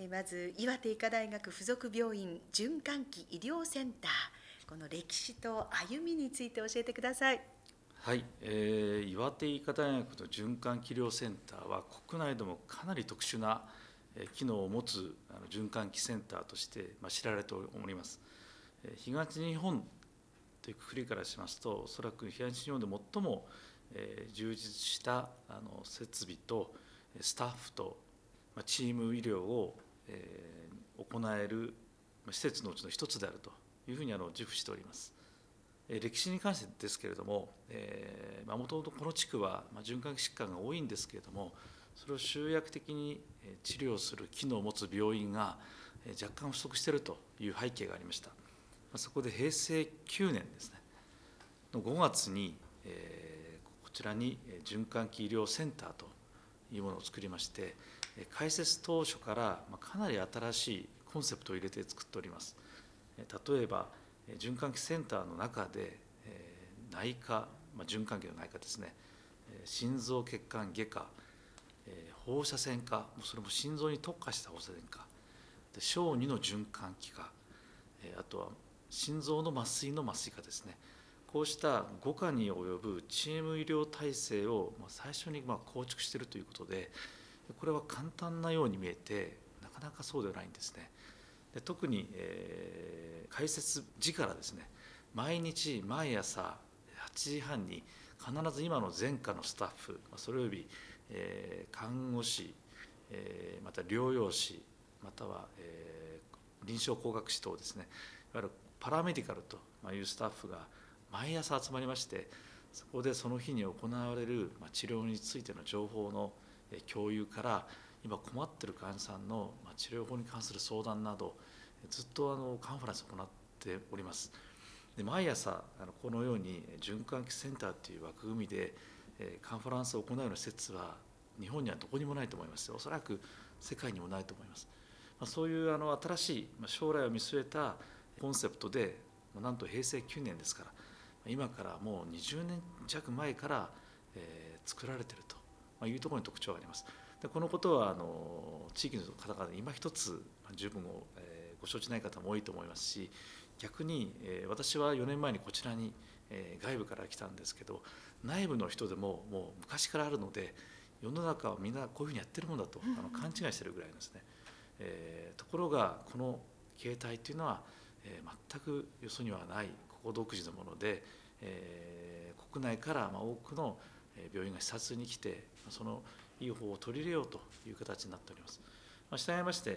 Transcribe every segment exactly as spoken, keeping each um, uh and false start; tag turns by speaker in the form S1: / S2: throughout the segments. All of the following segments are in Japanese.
S1: まず岩手医科大学附属病院循環器医療センター、この歴史と歩みについて教えてください。
S2: はい、えー、岩手医科大学の循環器医療センターは国内でもかなり特殊な機能を持つ循環器センターとして知られております。東日本というくくりからしますと、おそらく東日本で最も充実した設備とスタッフとチーム医療を行える施設のうちの一つであるというふうに自負しております。歴史に関してですけれども、もともとこの地区は循環器疾患が多いんですけれども、それを集約的に治療する機能を持つ病院が若干不足しているという背景がありました。そこで平成きゅうねんですねのごがつに、えー、こちらに循環器医療センターというものを作りまして、開設当初からかなり新しいコンセプトを入れて作っております。例えば循環器センターの中で内科、まあ、循環器の内科ですね、心臓血管外科、放射線科、それも心臓に特化した放射線科、小児の循環器科、あとは心臓の麻酔の麻酔科ですね、こうしたご科に及ぶチーム医療体制を最初に構築しているということで、これは簡単なように見えてなかなかそうではないんですね。で特に、えー、開設時からですね、毎日毎朝はちじはんに必ず今の全科のスタッフ、それおよび、えー、看護師、えー、また療養士、または、えー、臨床工学士等ですね、いわゆるパラメディカルというスタッフが毎朝集まりまして、そこでその日に行われる治療についての情報の共有から、今困っている患者さんの治療法に関する相談など、ずっとあのカンファレンスを行っております。で毎朝このように循環器センターという枠組みでカンファレンスを行うような施設は日本にはどこにもないと思います。おそらく世界にもないと思います。そういうあの新しい将来を見据えたコンセプトで、なんと平成きゅうねんですから、今からもうにじゅうねん弱前から作られているというところに特徴があります。でこのことはあの地域の方々今一つ十分をご承知ない方も多いと思いますし、逆に私はよねんまえにこちらに外部から来たんですけど、内部の人でももう昔からあるので、世の中はみんなこういうふうにやってるものだとあの勘違いしてるぐらいですね。えー、ところがこの形態というのは、えー、全くよそにはないここ独自のもので、えー、国内から多くの病院が視察に来て、そのいい方を取り入れようという形になっております。したがいまして、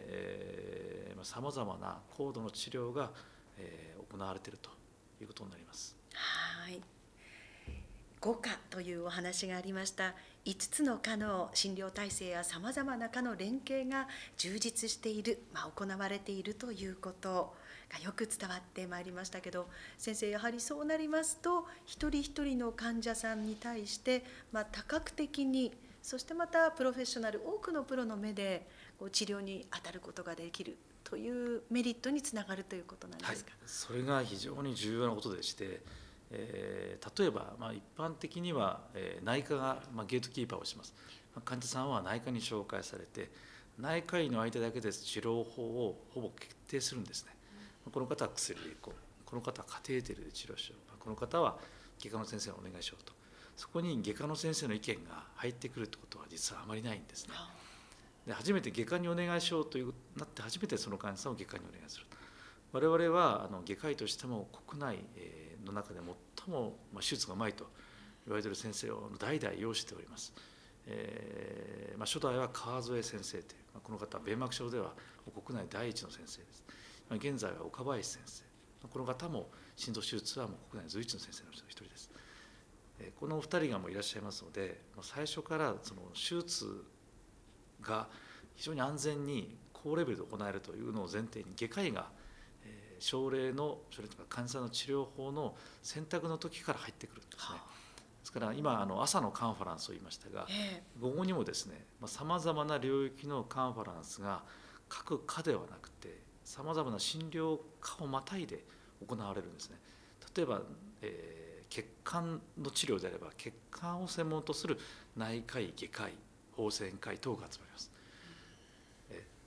S2: さまざまな高度の治療が、えー、行われているということになります。
S1: はい。ご科というお話がありました。いつつの科の診療体制やさまざまな科の連携が充実している、まあ、行われているということがよく伝わってまいりましたけど、先生、やはりそうなりますと一人一人の患者さんに対して、まあ、多角的に、そしてまたプロフェッショナル、多くのプロの目でこう治療に当たることができるというメリットにつながるということなんですか。はい、
S2: それが非常に重要なことでして、えー、例えば、まあ、一般的には、えー、内科が、まあ、ゲートキーパーをします。まあ、患者さんは内科に紹介されて、内科医の相手だけで治療法をほぼ決定するんですね。うん、この方は薬でいこう、この方はカテーテルで治療しよう、この方は外科の先生にお願いしようと、そこに外科の先生の意見が入ってくるということは実はあまりないんですね。で初めて外科にお願いしようというなって初めてその患者さんを外科にお願いする。我々はあの外科医としても国内の中で最も手術がうまいと言われている先生を代々擁しております。えーまあ、初代は川添先生という、まあ、この方は弁膜症では国内第一の先生です。まあ、現在は岡林先生、この方も心臓手術はもう国内随一の先生の一人です。えー、このお二人がもういらっしゃいますので、最初からその手術が非常に安全に高レベルで行えるというのを前提に、外科医が症例の症例とか患者さんの治療法の選択の時から入ってくるんですね。ですから今あの朝のカンファレンスを言いましたが、午後にもですね、さまざまな領域のカンファレンスが各科ではなくてさまざまな診療科をまたいで行われるんですね。例えば、えー、血管の治療であれば血管を専門とする内科医、外科医、放射線科医等が集まります。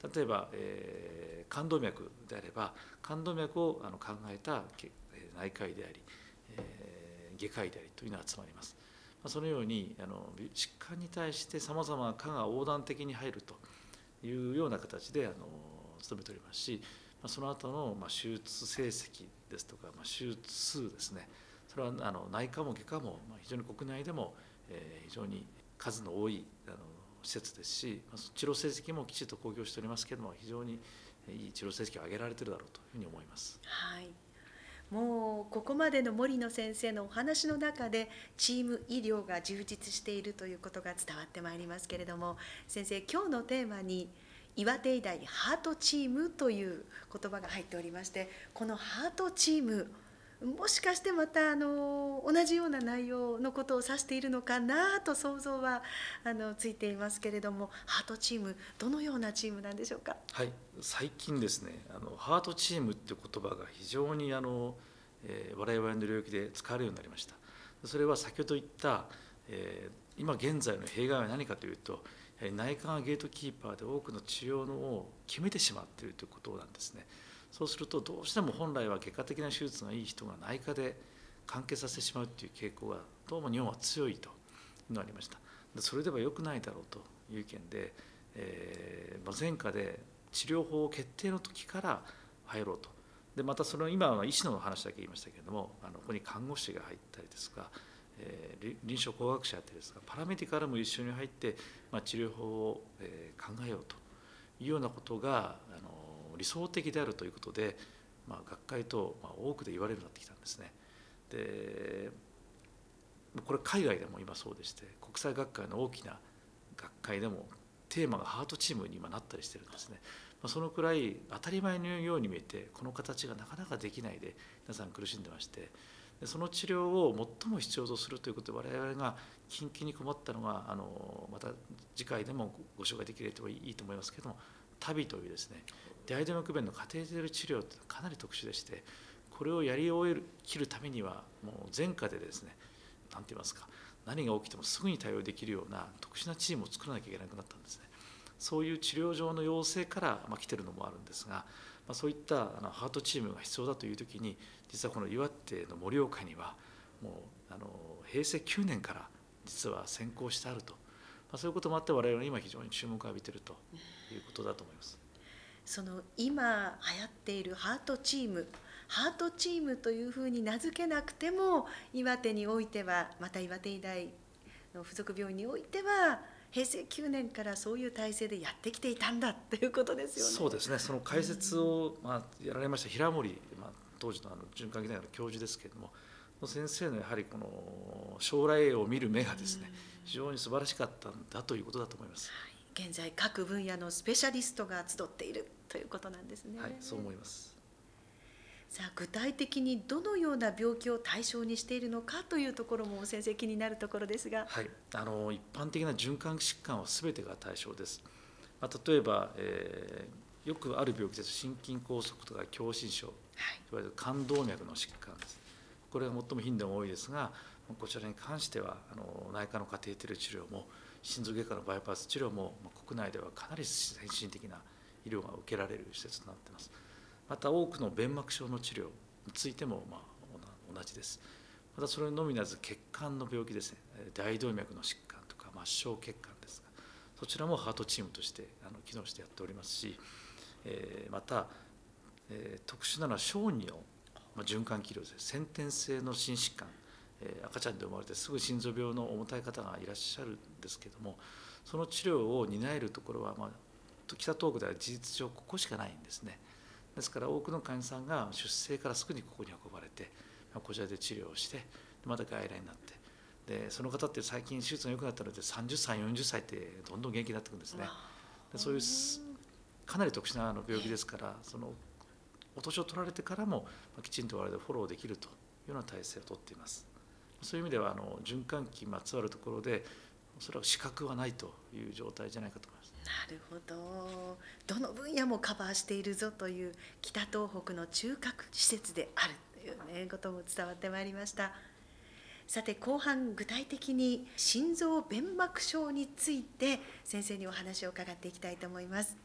S2: 例えば、えー、冠動脈であれば冠動脈をあの考えた内科医であり、えー、外科医でありというのが集まります。そのようにあの疾患に対してさまざまな科が横断的に入るというような形であの努めておりますし、その後のまあ手術成績ですとか、まあ、手術数ですね、それはあの内科も外科も非常に国内でも非常に数の多いあの施設ですし、治療成績もきちっと公表しておりますけれども、非常にいい治療成績を上げられているだろうというふうに思います。
S1: はい、もうここまでの森野先生のお話の中でチーム医療が充実しているということが伝わってまいりますけれども、先生、今日のテーマに岩手医大ハートチームという言葉が入っておりまして、このハートチーム、もしかしてまたあの同じような内容のことを指しているのかなと想像はあのついていますけれども、ハートチーム、どのようなチームなんでしょうか。
S2: はい、最近ですね、あのハートチームっていう言葉が非常にあの、えー、我々の領域で使われるようになりました。それは先ほど言った、えー、今現在の弊害は何かというと、内科がゲートキーパーで多くの治療のを決めてしまっているということなんですね。そうするとどうしても本来は外科的な手術がいい人が内科で完結させてしまうという傾向がどうも日本は強いというのがありました。それでは良くないだろうという意見で、えー、前科で治療法決定の時から入ろうと。でまたその今は医師の話だけ言いましたけれども、あのここに看護師が入ったりですとか、えー、臨床工学者やってですがパラメディカルも一緒に入って、まあ、治療法を、えー、考えようというようなことがあの理想的であるということで、まあ、学会と、まあ、多くで言われるようになってきたんですね。でこれ海外でも今そうでして、国際学会の大きな学会でもテーマがハートチームに今なったりしてるんですね。まあ、そのくらい当たり前のように見えて、この形がなかなかできないで皆さん苦しんでまして、でその治療を最も必要とするということで我々が緊急に困ったのが、あのまた次回でもご紹介できればいいと思いますけれども、タビというですね、大動脈弁のカテーテル治療ってかなり特殊でして、これをやり終える切るためにはもう全科でですね、何て言いますか、何が起きてもすぐに対応できるような特殊なチームを作らなきゃいけなくなったんですね。そういう治療上の要請から、まあ、来てるのもあるんですが、まあ、そういったあのハートチームが必要だという時に、実はこの岩手の盛岡にはもうあのへいせいきゅうねんから実は先行してあると、まあ、そういうこともあって我々は今非常に注目を浴びているということだと思います。
S1: その今流行っているハートチーム、ハートチームというふうに名付けなくても、岩手においては、また岩手医大の附属病院においてはへいせいきゅうねんからそういう体制でやってきていたんだということですよね。
S2: そうですね。その解説を、まあ、やられました平森、まあ、当時のあの循環器内科の教授ですけれども、先生のやはりこの将来を見る目がですね、非常に素晴らしかったんだということだと思います。
S1: はい、現在各分野のスペシャリストが集っているということなんですね。
S2: はい、そう思います。
S1: さあ、具体的にどのような病気を対象にしているのかというところも先生気になるところですが。
S2: はい、あの一般的な循環器疾患は全てが対象です。まあ、例えば、えー、よくある病気です。心筋梗塞とか狭心症、はい、いわゆる冠動脈の疾患です。これが最も頻度が多いですが、こちらに関してはあの内科のカテーテル治療も心臓外科のバイパス治療も国内ではかなり先進的な医療が受けられる施設となっています。また多くの弁膜症の治療についてもまあ同じです。またそれのみならず血管の病気ですね、大動脈の疾患とか末梢血管ですが、そちらもハートチームとしてあの機能してやっておりますし、えー、また、えー、特殊なのは小児の、まあ、循環器療です。先天性の心疾患、えー、赤ちゃんで生まれてすぐ心臓病の重たい方がいらっしゃるんですけども、その治療を担えるところは、まあ、北東北では事実上ここしかないんですね。ですから多くの患者さんが出生からすぐにここに運ばれて、こちらで治療をして、また外来になって、でその方って最近手術が良くなったのでさんじゅっさいよんじゅっさいってどんどん元気になってくるんですね。でそういうかなり特殊な病気ですから、そのお年を取られてからもきちんと我々でフォローできるというような体制をとっています。そういう意味ではあの循環器にまつわるところでおそらく資格はないという状態じゃないかと思います。
S1: なるほど、どの分野もカバーしているぞという北東北の中核施設であるという、ね、ことも伝わってまいりました。さて後半、具体的に心臓弁膜症について先生にお話を伺っていきたいと思います。